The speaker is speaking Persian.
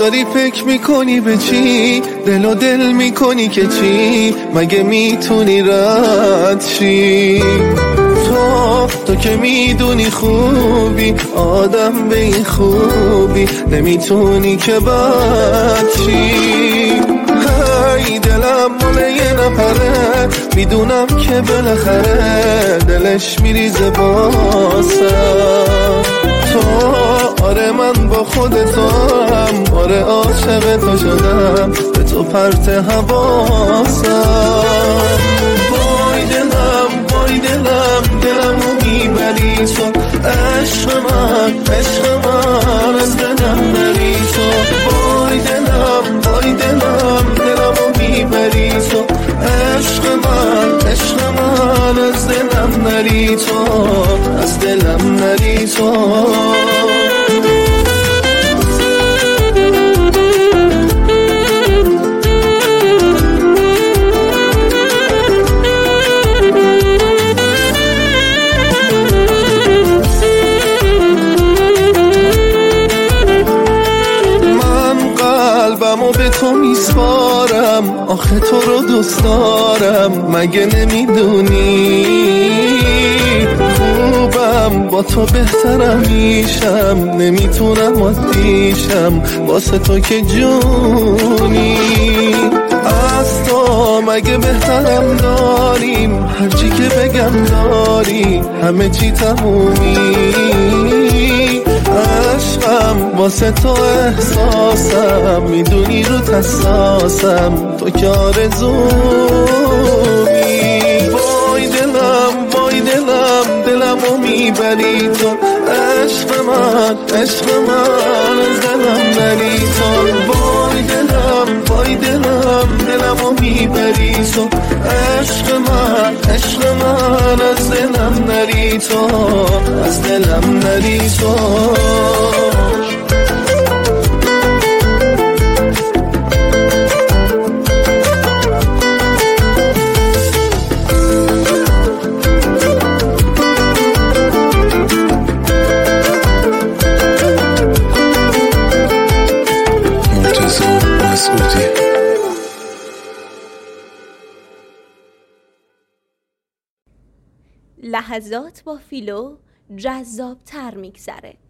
داری فکر میکنی به چی؟ دل و دل میکنی که چی؟ مگه میتونی رد شی؟ تو که میدونی خوبی آدم به این خوبی نمیتونی که بد شی. های دلم مال یه نفره میدونم که بالاخره دلش میریزه باسم. تو آره من با خودتم، آره عاشق تو شدم، به تو پرت حواسم. وای دلم وای دلم دلمو میبری تو، عشق من از دلم نری تو. وای دلم وای دلم دلمو میبری تو، عشق من از دلم نری تو، از دلم نری تو. قلبمو به تو میسپارم، آخه تو رو دوست دارم، مگه نمیدونی؟ خوبم با تو بهترم میشم، نمیتونم عادیشم واسه تو که جونی. از تو مگه بهترم داریم، هرچی که بگم داری، همه چی تمومی. عشقم واسه تو احساسم، میدونی رو حساسم، تو که آرزومی. وای دلم وای دلم دلمو میبری تو، عشق من از دلم نری تو. وای دلم وای دلم دلمو میبری تو، عشق من از دلم نری تو، از دلم نری تو. لحظات با فیلو جذاب تر میگذره.